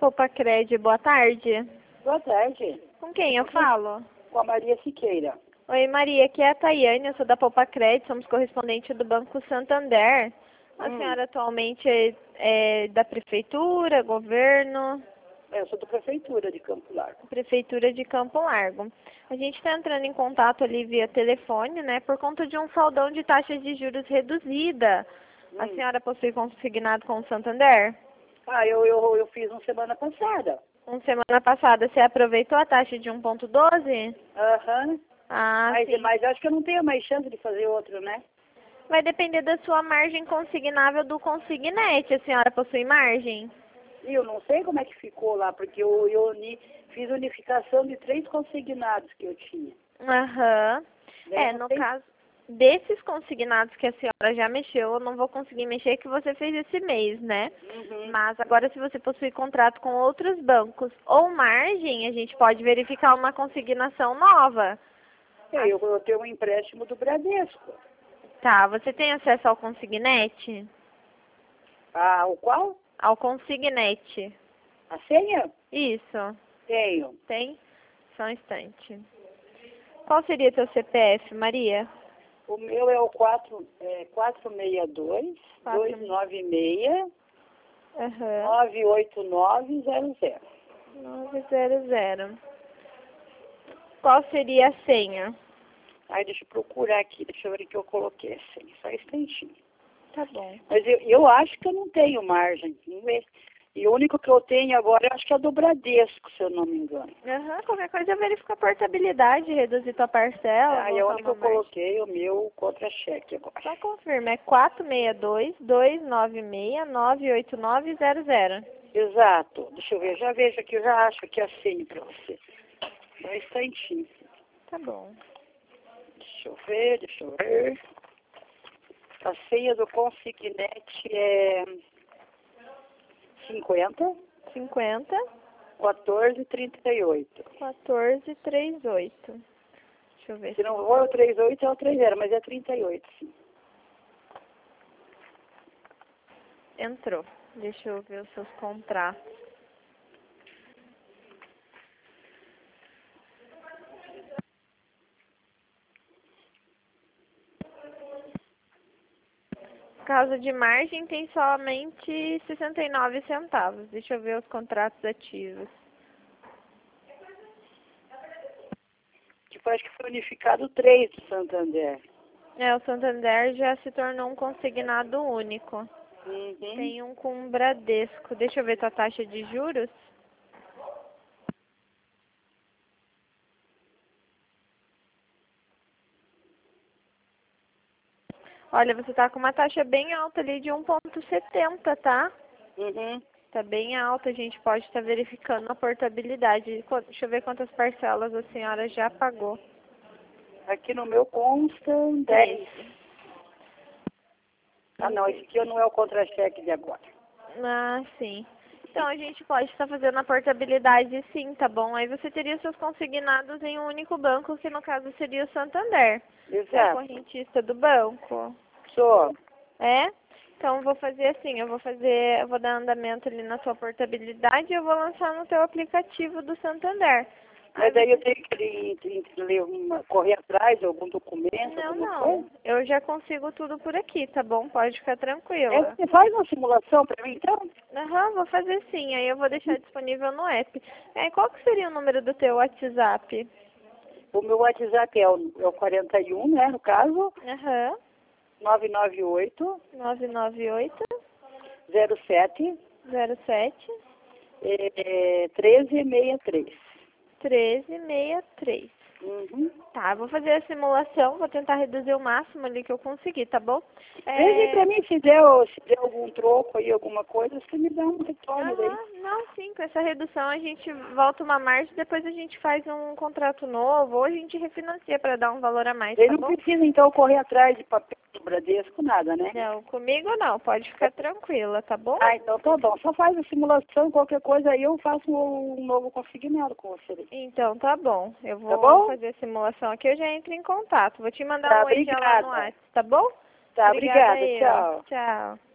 Poupa-Cred, boa tarde. Boa tarde. Com quem eu falo? Com a Maria Siqueira. Oi, Maria, aqui é a Tayane, eu sou da Poupa-Cred, somos correspondente do Banco Santander. A senhora atualmente é da Prefeitura, Governo? Eu sou da Prefeitura de Campo Largo. Prefeitura de Campo Largo. A gente está entrando em contato ali via telefone, né, por conta de um saldão de taxas de juros reduzida. A senhora possui consignado com o Santander? Eu fiz uma semana passada. Uma semana passada, você aproveitou a taxa de 1,12? Aham. Ah, sim. Mas acho que eu não tenho mais chance de fazer outro, né? Vai depender da sua margem consignável do consignete. A senhora possui margem? E eu não sei como é que ficou lá, porque eu fiz unificação de 3 consignados que eu tinha. Aham. Daí No caso desses consignados que a senhora já mexeu, eu não vou conseguir mexer que você fez esse mês, né? Mas agora, se você possui contrato com outros bancos ou margem, a gente pode verificar uma consignação nova. Eu tenho um empréstimo do Bradesco. Tá, você tem acesso ao consignete? Ah, o qual? Ao consignete. A senha? Isso. Tenho. Tem? Só um instante. Qual seria teu CPF, Maria? O meu é o 462 296 98900. 900. Qual seria a senha? Deixa eu procurar aqui, deixa eu ver o que eu coloquei a senha, só um instantinho. Tá bom. Mas eu acho que eu não tenho margem, vamos ver. E o único que eu tenho agora, eu acho que é do Bradesco, se eu não me engano. Qualquer coisa eu verifico a portabilidade, reduzir tua parcela. É o único que eu coloquei, o meu contra-cheque agora. Só confirma, é 462-296-98900. Exato. Deixa eu ver, já vejo aqui, eu já acho aqui a senha para você. Só um instantinho. Tá bom. Deixa eu ver. A senha do consignete é 50 1438. 1438. Deixa eu ver. Se não for o 38, é o 30, mas é 38, sim. Entrou. Deixa eu ver os seus contratos. Caso de margem tem somente 69 centavos. Deixa eu ver os contratos ativos. Acho que foi unificado 3 do Santander. O Santander já se tornou um consignado único. Tem um com o Bradesco. Deixa eu ver tua taxa de juros. Olha, você tá com uma taxa bem alta ali de 1,70, tá? Tá bem alta, a gente pode estar verificando a portabilidade. Deixa eu ver quantas parcelas a senhora já pagou. Aqui no meu consta 10. Não, esse aqui não é o contra-cheque de agora. Ah, sim. Então a gente pode estar fazendo a portabilidade sim, tá bom? Aí você teria seus consignados em um único banco, que no caso seria o Santander. Exato. Você é correntista do banco? Sou. É? Então eu vou fazer assim, eu vou dar andamento ali na sua portabilidade e eu vou lançar no teu aplicativo do Santander. Mas aí eu tenho que correr atrás de algum documento, alguma coisa? Eu já consigo tudo por aqui, tá bom? Pode ficar tranquila. Você faz uma simulação para mim, então? Vou fazer sim, aí eu vou deixar disponível no app. Qual que seria o número do teu WhatsApp? O meu WhatsApp é o 41, né, no caso. 998 07 1363. 1363. Tá, vou fazer a simulação, vou tentar reduzir o máximo ali que eu conseguir, tá bom? Veja pra mim se der algum troco aí, alguma coisa, você me dá um retorno daí. Não, sim, com essa redução a gente volta uma margem, depois a gente faz um contrato novo, ou a gente refinancia para dar um valor a mais, tá bom? Não precisa então correr atrás de papel do Bradesco, nada, né? Não, comigo não, pode ficar tranquila, tá bom? Então tá bom, só faz a simulação, qualquer coisa aí eu faço um novo consignado com você. Então tá bom, eu vou fazer a simulação aqui, eu já entro em contato, vou te mandar um oi já lá no WhatsApp, tá bom? Tá, obrigada, tchau. Tchau.